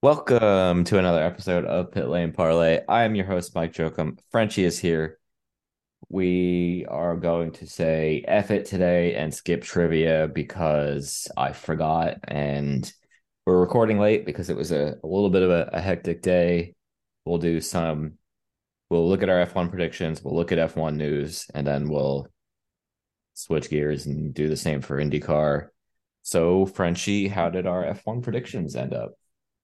Welcome to another episode of Pit Lane Parlay. I am your host, Mike Jokum. Frenchie is here. We are going to say F it today and skip trivia because I forgot. And we're recording late because it was a little bit of a hectic day. We'll do some, we'll look at our F1 predictions, we'll look at F1 news, and then we'll switch gears and do the same for IndyCar. So, Frenchie, how did our F1 predictions end up?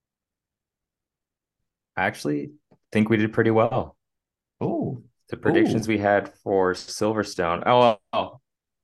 I actually think we did pretty well. Oh, The predictions oh, we had for Silverstone. Oh,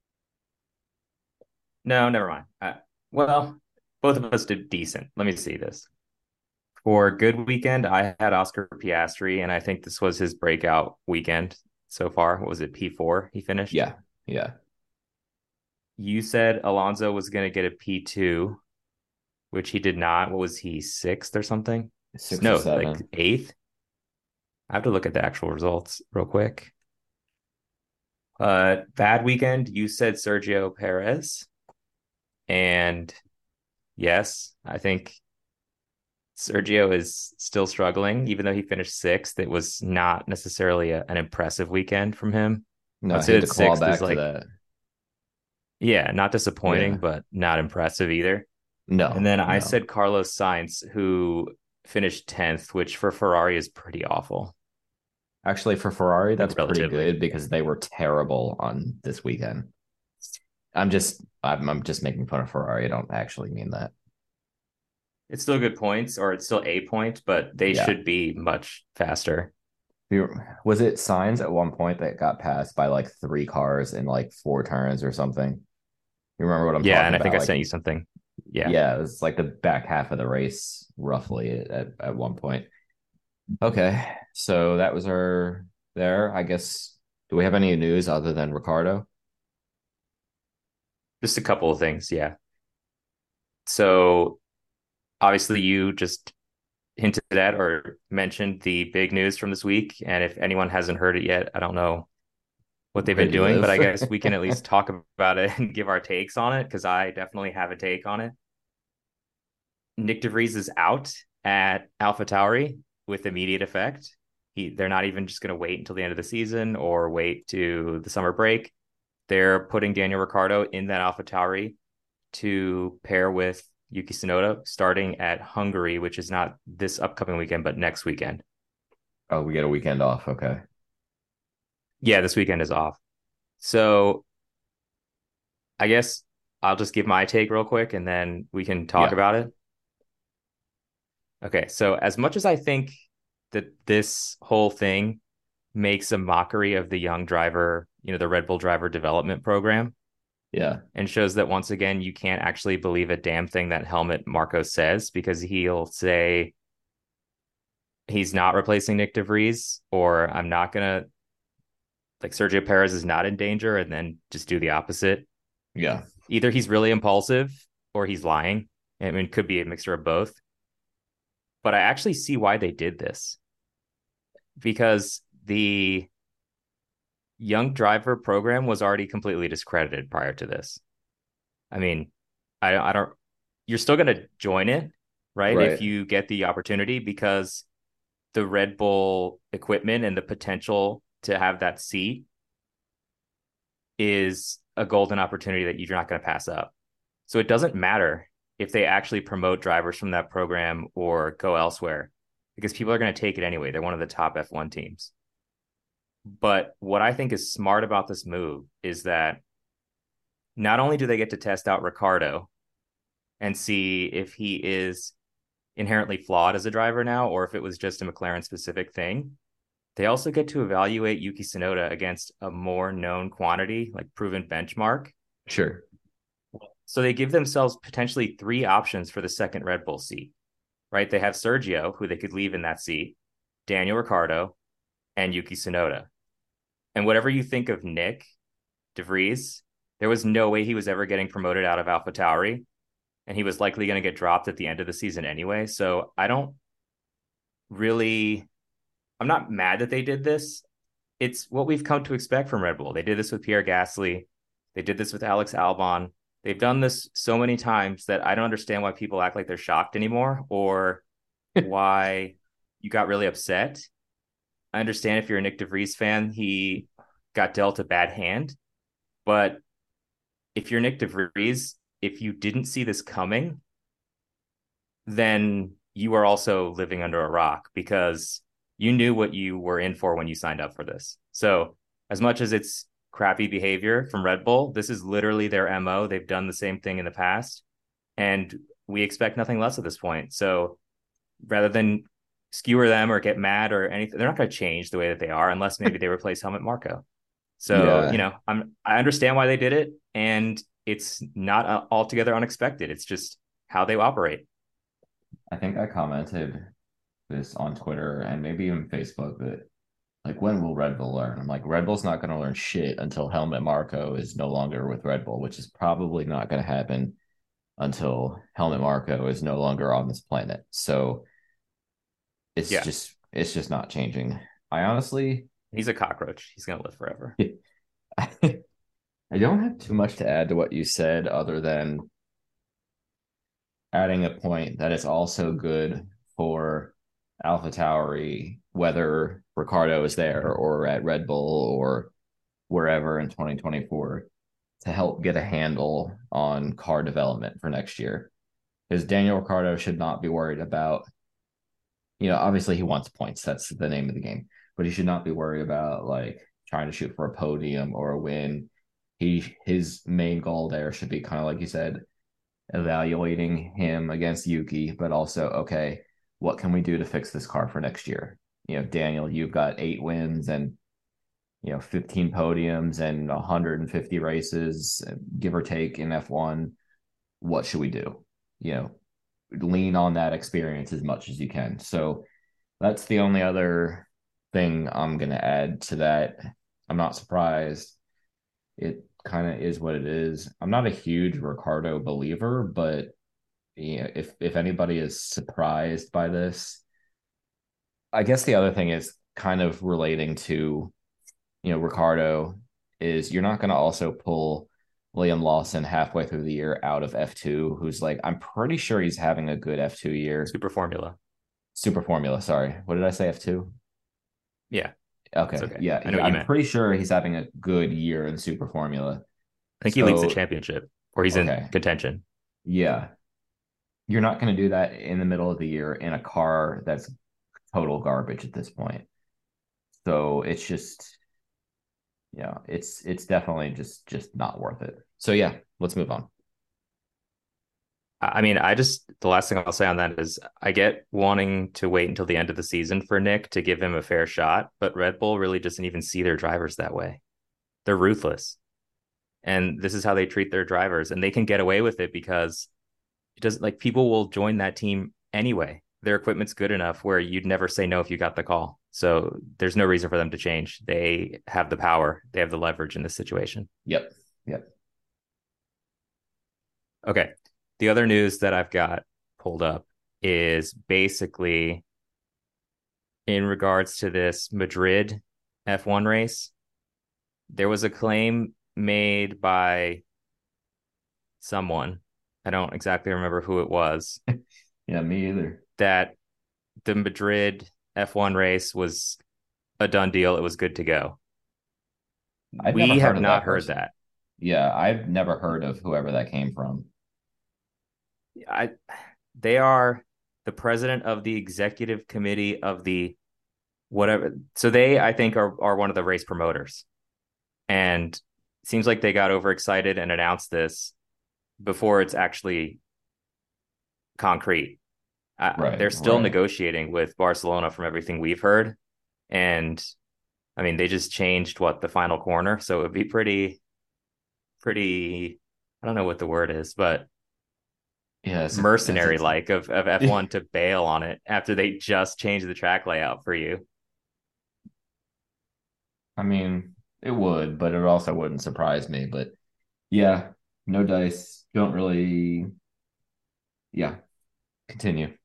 no, never mind. Well, both of us did decent. Let me see this. For good weekend, I had Oscar Piastri, and I think this was his breakout weekend so far. What was it, P4 he finished? yeah, yeah. You said Alonso was going to get a P2, which he did not. What was he, sixth or something? Six or No, like seven. eighth. I have to look at the actual results real quick. Bad weekend, you said Sergio Perez. And yes, I think Sergio is still struggling, even though he finished sixth. It was not necessarily an impressive weekend from him. No, I'd he say had to that claw sixth is back to like, that. yeah, not disappointing, Yeah. but not impressive either. And No, then I no. said Carlos Sainz, who finished 10th, which for Ferrari is pretty awful, Actually, for Ferrari, like that's pretty relatively. good because they were terrible on this weekend. I'm just making fun of Ferrari. I don't actually mean that. It's still good points, or it's still a point, but they Yeah. should be much faster. Was it Signs at one point that got passed by like three cars in like four turns or something? You remember what I'm Yeah, talking and I think about? I Like, sent you something. Yeah. yeah, it was like the back half of the race, roughly at one point. Okay, so that was our there. I guess. Do we have any news other than Ricardo? Just a couple of things. Yeah. So obviously, you just hinted at or mentioned the big news from this week. And if anyone hasn't heard it yet, I don't know what they've Where been do you doing, but live? I guess we can at least talk about it and give our takes on it because I definitely have a take on it. Nick DeVries is out at AlphaTauri with immediate effect. They're not even just going to wait until the end of the season or wait to the summer break. They're putting Daniel Ricciardo in that AlphaTauri to pair with Yuki Tsunoda starting at Hungary, which is not this upcoming weekend, but next weekend. Oh, we get a weekend off. Okay. Yeah, this weekend is off. So I guess I'll just give my take real quick and then we can talk Yeah. about it. Okay. So, as much as I think that this whole thing makes a mockery of the young driver, the Red Bull driver development program, Yeah. and shows that once again, you can't actually believe a damn thing that Helmut Marko says because he'll say he's not replacing Nick DeVries or I'm not going to, like, Sergio Perez is not in danger and then just do the opposite. Yeah. Either he's really impulsive or he's lying. I mean, it could be a mixture of both. But I actually see why they did this because the young driver program was already completely discredited prior to this. I mean, I don't, you're still going to join it, right? If Right. you get the opportunity because the Red Bull equipment and the potential to have that seat is a golden opportunity that you're not going to pass up. So it doesn't matter if they actually promote drivers from that program or go elsewhere because people are going to take it anyway. They're one of the top F1 teams. But what I think is smart about this move is that not only do they get to test out Ricardo and see if he is inherently flawed as a driver now or if it was just a McLaren specific thing, they also get to evaluate Yuki Tsunoda against a more known quantity, like proven benchmark. Sure. So they give themselves potentially three options for the second Red Bull seat, right? They have Sergio, who they could leave in that seat, Daniel Ricciardo, and Yuki Tsunoda. And whatever you think of Nick DeVries, there was no way he was ever getting promoted out of AlphaTauri, and he was likely going to get dropped at the end of the season anyway. So I don't really, I'm not mad that they did this. It's what we've come to expect from Red Bull. They did this with Pierre Gasly. They did this with Alex Albon. They've done this so many times that I don't understand why people act like they're shocked anymore or why you got really upset. I understand if you're a Nick DeVries fan, he got dealt a bad hand. But if you're Nick DeVries, if you didn't see this coming, then you are also living under a rock because you knew what you were in for when you signed up for this. So, as much as it's crappy behavior from Red Bull, this is literally their MO. They've done the same thing in the past, and we expect nothing less at this point. So, rather than skewer them or get mad or anything, they're not going to change the way that they are unless maybe they replace Helmut Marko. So, Yeah, I understand why they did it, and it's not altogether unexpected. It's just how they operate. I think I commented this on Twitter and maybe even Facebook that like when will Red Bull learn? I'm like Red Bull's not going to learn shit until Helmut Marko is no longer with Red Bull, which is probably not going to happen until Helmut Marko is no longer on this planet. So Yeah, it's just not changing. I honestly he's a cockroach. He's going to live forever. I don't have too much to add to what you said other than adding a point that it's also good for AlphaTauri, whether Ricardo is there or at Red Bull or wherever in 2024, to help get a handle on car development for next year. Because Daniel Ricciardo should not be worried about, obviously he wants points. That's the name of the game. But he should not be worried about like trying to shoot for a podium or a win. His main goal there should be kind of like you said, evaluating him against Yuki, but also, okay, what can we do to fix this car for next year? Daniel, you've got 8 wins and 15 podiums and 150 races, give or take in F1. What should we do? You know, lean on that experience as much as you can. So that's the only other thing I'm going to add to that. I'm not surprised. It kind of is what it is. I'm not a huge Ricardo believer, but if anybody is surprised by this, I guess the other thing is kind of relating to, Ricardo is you're not going to also pull Liam Lawson halfway through the year out of F2, who's like, I'm pretty sure he's having a good F2 year. Super formula. Super Formula, sorry. What did I say? F2? Yeah, it's Okay. okay. Yeah. I know what you I'm meant. pretty sure he's having a good year in Super Formula. I think he leads the So, championship or he's in okay. contention. Yeah. You're not going to do that in the middle of the year in a car that's total garbage at this point. So it's just, it's definitely just not worth it. So yeah, let's move on. I mean, the last thing I'll say on that is I get wanting to wait until the end of the season for Nick to give him a fair shot, but Red Bull really doesn't even see their drivers that way. They're ruthless. And this is how they treat their drivers. And they can get away with it because it doesn't like people will join that team anyway. Their equipment's good enough where you'd never say no if you got the call. So there's no reason for them to change. They have the power, they have the leverage in this situation. Yep. Yep. Okay. The other news that I've got pulled up is basically in regards to this Madrid F1 race. There was a claim made by someone. I don't exactly remember who it was, Yeah, me either. that the Madrid F1 race was a done deal. It was good to go. I've never We heard have of not that heard person. that. Yeah, I've never heard of whoever that came from. I they are the president of the executive committee of the whatever. So they, I think, are one of the race promoters. And it seems like they got overexcited and announced this before it's actually concrete. Right, They're still right. negotiating with Barcelona from everything we've heard. And I mean, they just changed the final corner. So it would be pretty, I don't know what the word is, but Yes, mercenary like of F1 to bail on it after they just changed the track layout for you. I mean, it would, but it also wouldn't surprise me. But yeah, no dice. Don't really. Yeah, continue.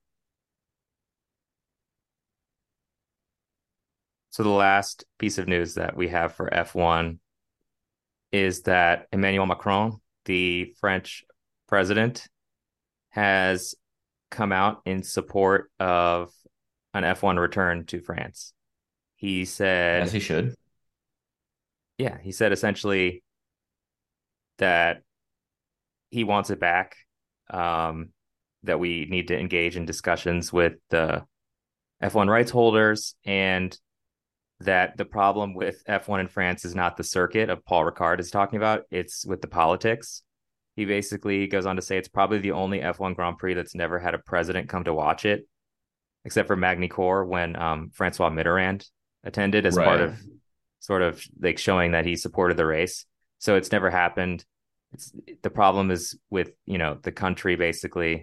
So the last piece of news that we have for F1 is that Emmanuel Macron, the French president, has come out in support of an F1 return to France. He As said, he should. yeah, he said essentially that he wants it back, that we need to engage in discussions with the F1 rights holders, and that the problem with F1 in France is not the circuit of Paul Ricard is talking about, it's with the politics. He basically goes on to say it's probably the only F1 Grand Prix that's never had a president come to watch it, except for Magny-Cours when Francois Mitterrand attended as part Right. of sort of like showing that he supported the race. So it's never happened. It's the problem is with, the country basically.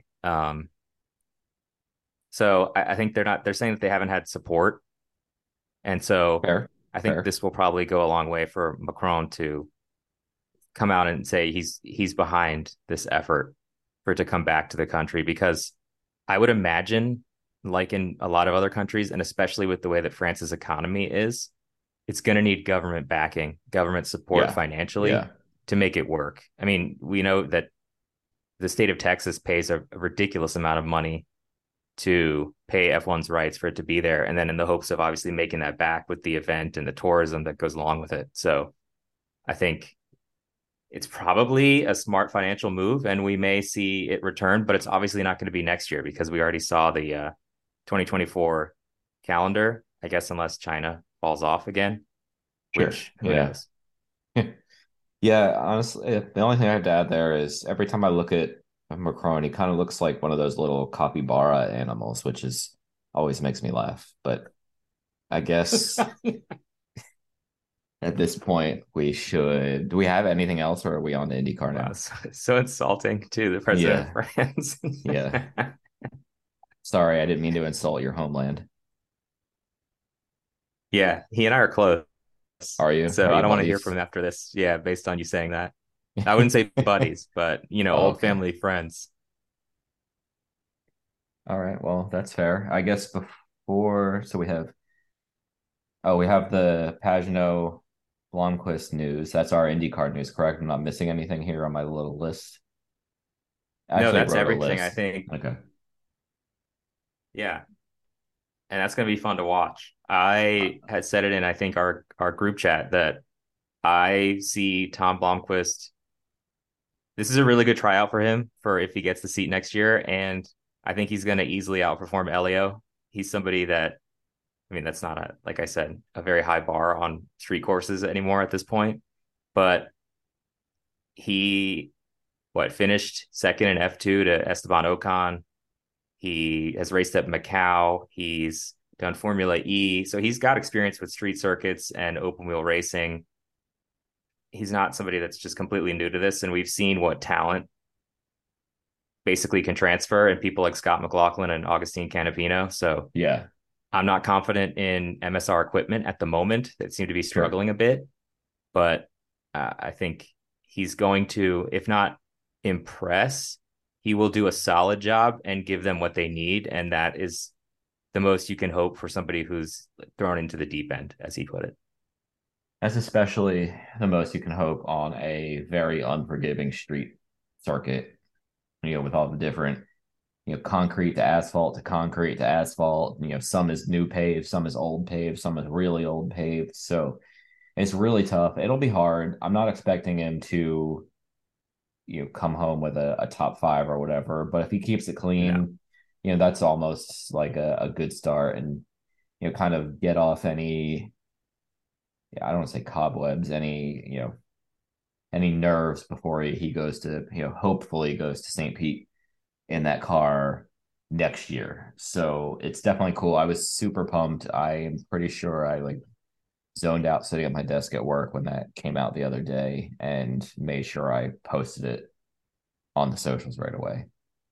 So I think they're saying that they haven't had support. And so Fair. I think Fair. this will probably go a long way for Macron to come out and say he's behind this effort for it to come back to the country, because I would imagine, like in a lot of other countries, and especially with the way that France's economy is, it's going to need government backing, government support Yeah. financially Yeah. to make it work. I mean, we know that the state of Texas pays a ridiculous amount of money to pay F1's rights for it to be there, and then in the hopes of obviously making that back with the event and the tourism that goes along with it. So I think it's probably a smart financial move, and we may see it return, but it's obviously not going to be next year because we already saw the 2024 calendar, I guess, unless China falls off again, Sure. which who Yeah. knows? Yeah, honestly, the only thing I have to add there is every time I look at Macron, he kind of looks like one of those little capybara animals, which is always makes me laugh. But I guess at this point we should. Do we have anything else, or are we on to IndyCar Wow, now? so insulting to the president of Yeah, France. yeah. Sorry, I didn't mean to insult your homeland. Yeah, he and I are close. Are you? So Are I you don't want to hear from buddies? him after this. Yeah, based on you saying that. I wouldn't say buddies, but Oh, old okay. family friends. All right. Well, that's fair. I guess before, so we have the Pagano Blomqvist news. That's our IndyCar news, correct? I'm not missing anything here on my little list. I No, actually that's wrote a everything, I list. think. Okay. Yeah. And that's gonna be fun to watch. I had said it in, I think, our group chat that I see Tom Blomqvist. This is a really good tryout for him for if he gets the seat next year. And I think he's gonna easily outperform Elio. He's somebody that, I mean, that's not like I said, a very high bar on street courses anymore at this point. But he finished second in F2 to Esteban Ocon. He has raced at Macau. He's done Formula E. So he's got experience with street circuits and open wheel racing. He's not somebody that's just completely new to this. And we've seen what talent basically can transfer in people like Scott McLaughlin and Augustine Canapino. So Yeah, I'm not confident in MSR equipment at the moment. That seem to be sure. struggling a bit. But I think he's going to, if not impress, he will do a solid job and give them what they need. And that is the most you can hope for somebody who's thrown into the deep end, as he put it. That's especially the most you can hope on a very unforgiving street circuit, with all the different, concrete to asphalt to concrete to asphalt. Some is new paved, some is old paved, some is really old paved. So it's really tough. It'll be hard. I'm not expecting him to, come home with a top five or whatever. But if he keeps it No, clean, that's almost like a good start and, kind of get off any, I don't want to say cobwebs, any nerves before he goes to, hopefully goes to St. Pete in that car next year. So it's definitely cool. I was super pumped. I am pretty sure I like zoned out sitting at my desk at work when that came out the other day and made sure I posted it on the socials right away.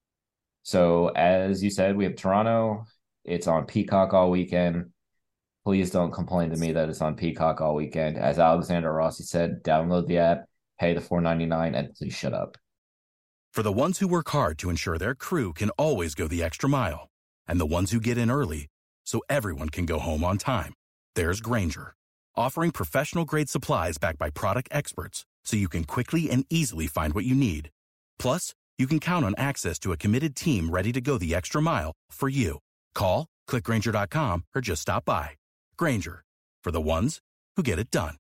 So as you said, we have Toronto. It's on Peacock all weekend. Please don't complain to me that it's on Peacock all weekend. As Alexander Rossi said, download the app, pay the $4.99, and please shut up. For the ones who work hard to ensure their crew can always go the extra mile, and the ones who get in early so everyone can go home on time, there's Grainger, offering professional-grade supplies backed by product experts so you can quickly and easily find what you need. Plus, you can count on access to a committed team ready to go the extra mile for you. Call, click Grainger.com, or just stop by. Grainger, for the ones who get it done.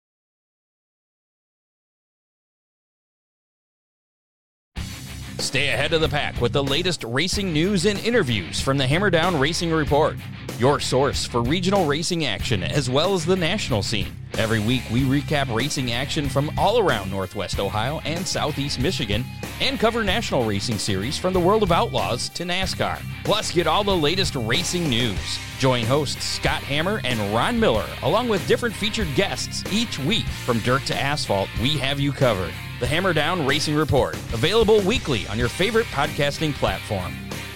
Stay ahead of the pack with the latest racing news and interviews from the Hammerdown Racing Report, your source for regional racing action as well as the national scene. Every week, we recap racing action from all around Northwest Ohio and Southeast Michigan and cover national racing series from the World of Outlaws to NASCAR. Plus, get all the latest racing news. Join hosts Scott Hammer and Ron Miller, along with different featured guests each week. From dirt to asphalt, we have you covered. The Hammerdown Racing Report, available weekly on your favorite podcasting platform.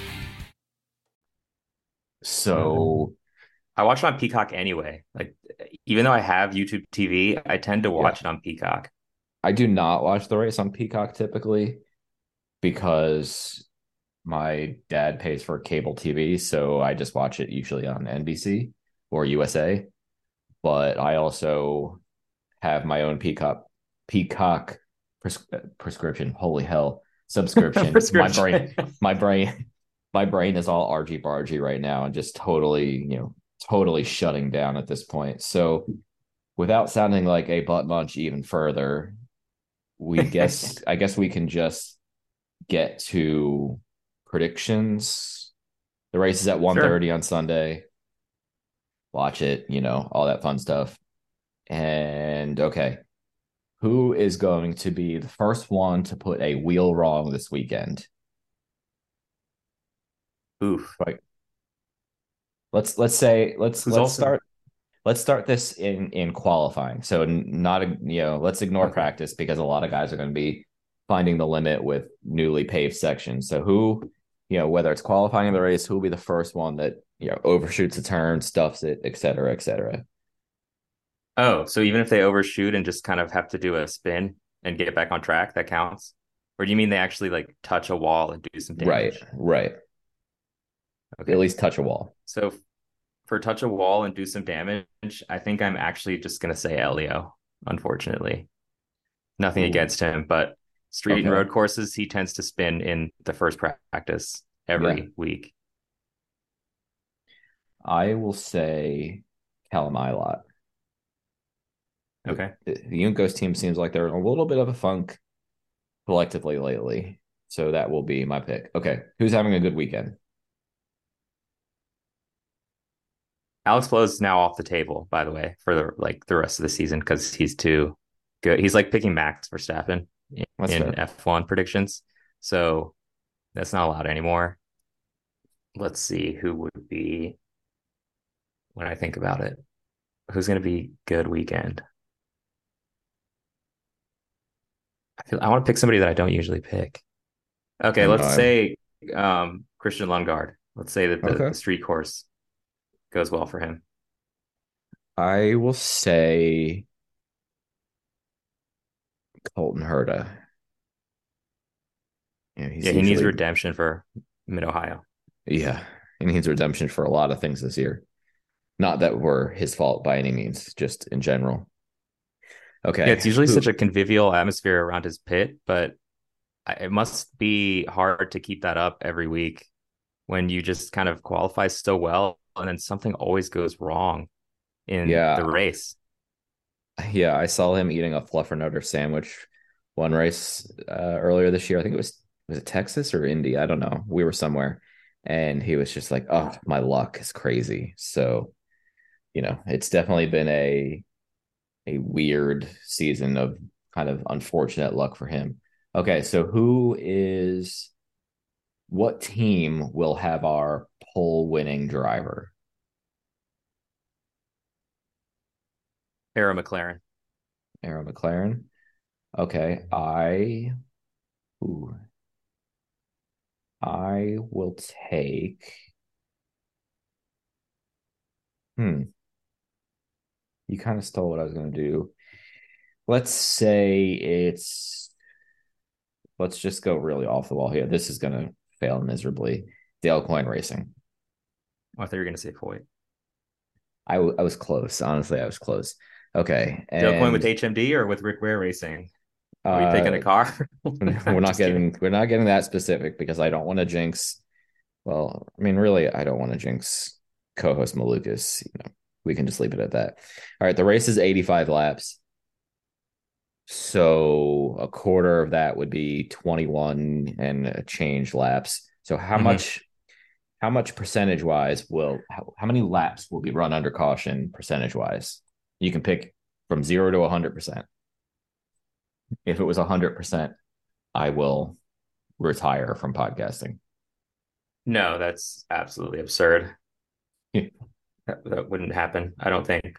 So I watch it on Peacock anyway. Like, even though I have YouTube TV, I tend to watch it on Peacock. I do not watch the race on Peacock typically because my dad pays for cable TV, so I just watch it usually on NBC or USA. But I also have my own Peacock prescription. Holy hell, subscription. my brain is all argy bargy right now and just totally shutting down at this point. So without sounding like a butt munch even further, I guess we can just get to predictions. The race is at 1:30 on Sunday. Watch it, all that fun stuff. And okay, who is going to be the first one to put a wheel wrong this weekend? Oof. Right. Let's start this in qualifying. So let's ignore practice because a lot of guys are going to be finding the limit with newly paved sections. So who, whether it's qualifying the race, who will be the first one that overshoots a turn, stuffs it, et cetera, et cetera. Oh, so even if they overshoot and just kind of have to do a spin and get back on track, that counts? Or do you mean they actually like touch a wall and do some damage? Right. Okay. At least touch a wall. So for touch a wall and do some damage, I think I'm actually just going to say Elio, unfortunately. Nothing against him, but street and road courses, he tends to spin in the first practice every week. I will say Callum Ilott. Okay. The Juncos team seems like they're in a little bit of a funk collectively lately. So that will be my pick. Okay. Who's having a good weekend? Alex Blow is now off the table, by the way, for the rest of the season because he's too good. He's like picking Max Verstappen in F1 predictions. So that's not allowed anymore. Let's see who would be, when I think about it, who's going to be good weekend. I want to pick somebody that I don't usually pick. Okay, let's say Christian Lundgaard. Let's say that the street course goes well for him. I will say Colton Herta. He needs redemption for Mid-Ohio. Yeah, he needs redemption for a lot of things this year. Not that were his fault by any means, just in general. Okay. Yeah, it's usually such a convivial atmosphere around his pit, but it must be hard to keep that up every week when you just kind of qualify so well and then something always goes wrong in the race. Yeah, I saw him eating a Fluffernutter sandwich one race earlier this year. I think was it Texas or Indy? I don't know. We were somewhere. And he was just like, oh, my luck is crazy. So, it's definitely been a weird season of kind of unfortunate luck for him. Okay, so what team will have our pole winning driver? Arrow McLaren. Okay, I will take. You kind of stole what I was going to do. Let's just go really off the wall here. This is going to fail miserably. Dale Coyne Racing. I thought you were going to say Foyt. I was close. Honestly, I was close. Okay. Dale Coyne with HMD or with Rick Ware Racing? Are we picking a car? We're not getting that specific because I don't want to jinx. Well, I mean, really, I don't want to jinx co-host Malukas. We can just leave it at that. All right, the race is 85 laps. So a quarter of that would be 21 and a change laps. So how much percentage wise how many laps will be run under caution percentage wise? You can pick from 0 to 100%. If it was 100%, I will retire from podcasting. No, that's absolutely absurd. That wouldn't happen. I don't think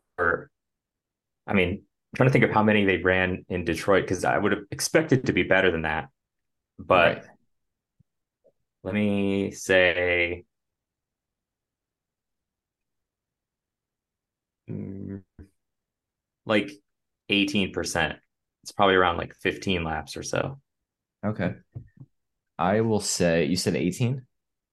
I mean, I'm trying to think of how many they ran in Detroit because I would have expected to be better than that. But Right. let me say like 18%. It's probably around like 15 laps or so. Okay. I will say you said 18?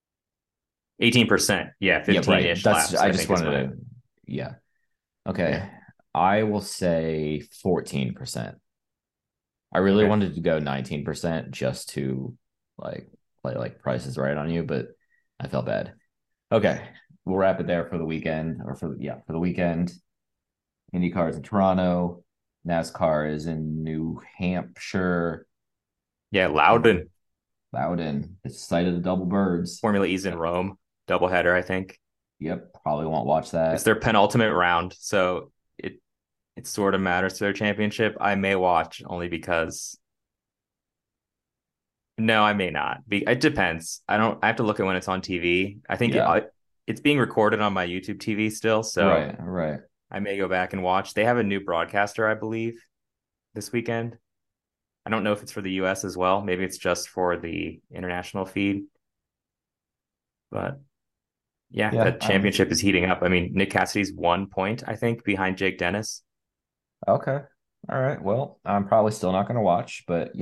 18%. Yeah, 15-ish laps. I just wanted to, yeah. Okay. Yeah. I will say 14%. I really Okay. wanted to go 19% just to like play like Price is Right on you, but I felt bad. Okay. We'll wrap it there for the weekend for the weekend. IndyCar is in Toronto. NASCAR is in New Hampshire. Yeah, Loudon. Loudon. It's the site of the double birds. Formula E's in Rome. Doubleheader, I think. Yep. Probably won't watch that. It's their penultimate round, so it sort of matters to their championship. I may watch only because. No, I may not. It depends. I have to look at when it's on TV. I think it's being recorded on my YouTube TV still, so right. I may go back and watch. They have a new broadcaster, I believe, this weekend. I don't know if it's for the US as well. Maybe it's just for the international feed. But yeah, the championship is heating up. I mean, Nick Cassidy's 1 point, I think, behind Jake Dennis. Okay. All right. Well, I'm probably still not going to watch, but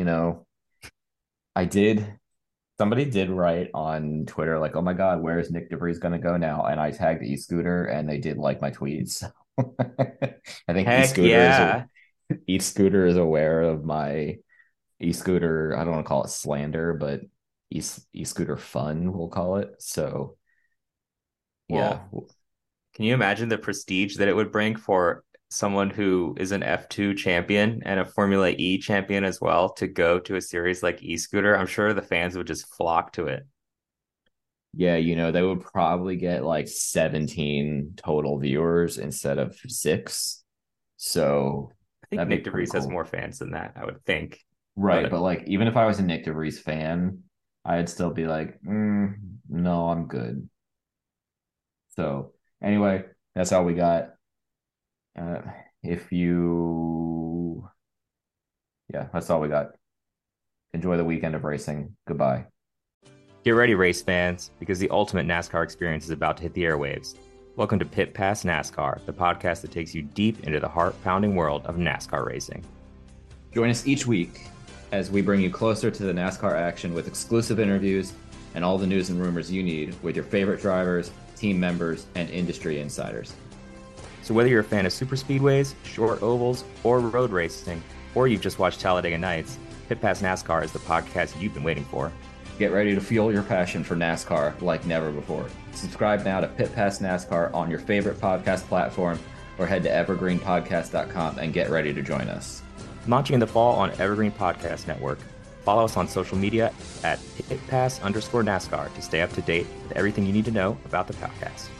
somebody did write on Twitter, like, oh my God, where is Nick DeVries going to go now? And I tagged e-scooter and they did like my tweets. I think e-scooter is aware of my e-scooter. I don't want to call it slander, but e-scooter fun, we'll call it. So yeah. Can you imagine the prestige that it would bring for someone who is an F2 champion and a Formula E champion as well to go to a series like e-scooter? I'm sure the fans would just flock to it. Yeah, they would probably get like 17 total viewers instead of 6. So I think Nick DeVries has more fans than that, I would think. Right, but like even if I was a Nick DeVries fan, I'd still be like, no, I'm good. So anyway, that's all we got. That's all we got. Enjoy the weekend of racing. Goodbye. Get ready, race fans, because the ultimate NASCAR experience is about to hit the airwaves. Welcome to Pit Pass NASCAR, the podcast that takes you deep into the heart-pounding world of NASCAR racing. Join us each week as we bring you closer to the NASCAR action with exclusive interviews and all the news and rumors you need with your favorite drivers, team members, and industry insiders. So whether you're a fan of super speedways, short ovals, or road racing, or you've just watched Talladega Nights, Pit Pass NASCAR is the podcast you've been waiting for. Get ready to fuel your passion for NASCAR like never before. Subscribe now to Pit Pass NASCAR on your favorite podcast platform or head to evergreenpodcast.com and get ready to join us. Launching in the fall on Evergreen Podcast Network. Follow us on social media at PitPass_NASCAR to stay up to date with everything you need to know about the podcast.